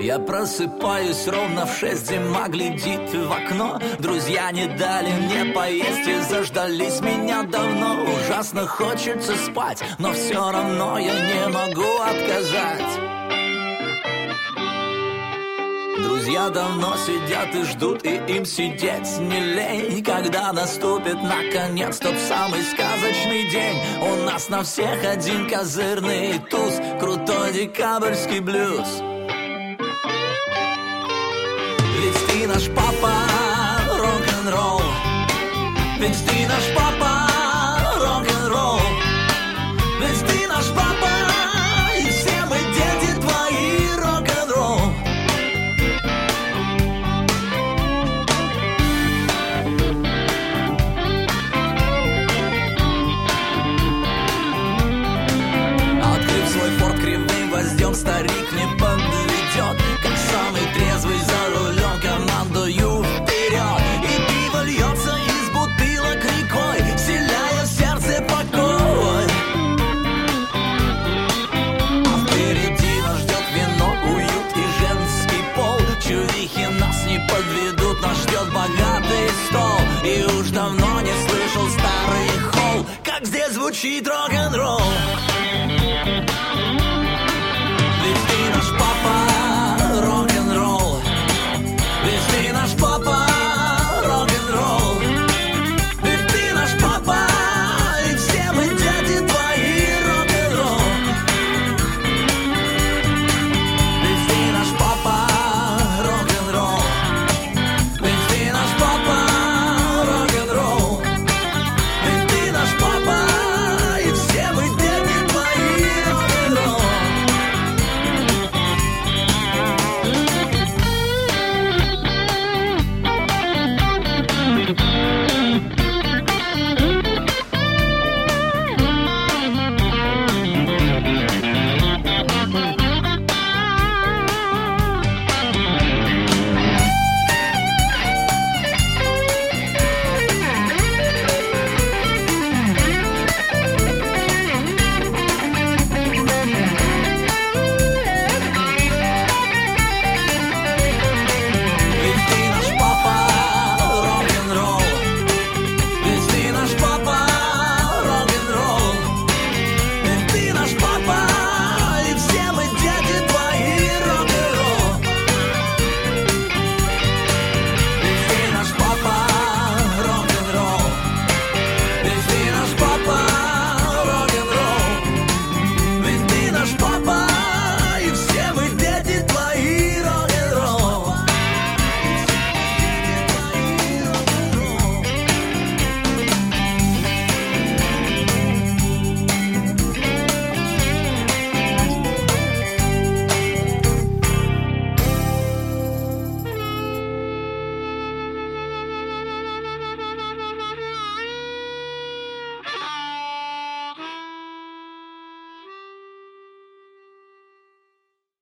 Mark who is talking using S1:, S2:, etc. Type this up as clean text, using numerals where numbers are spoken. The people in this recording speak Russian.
S1: Я просыпаюсь ровно в 6, зима глядит в окно. Друзья не дали мне поесть и заждались меня давно. Ужасно хочется спать, но все равно я не могу отказать. Друзья давно сидят и ждут, и им сидеть не лень. Когда наступит наконец тот самый сказочный день. У нас на всех один козырный туз, крутой декабрьский блюз. Ведь ты наш папа, рок-н-ролл. Ведь ты наш папа, рок-н-ролл. Ведь ты наш папа, и все мы дети твои, рок-н-ролл. Открыв свой форт кривым гвоздем, старик не подведет. Как самый трезвый за рулем командую вперед. И пиво льется из бутылок рекой, вселяя в сердце покой. А впереди нас ждет вино, уют и женский пол. Чувихи нас не подведут, нас ждет богатый стол. И уж давно не слышал старый холл, как здесь звучит рок-н-ролл. Ведь ты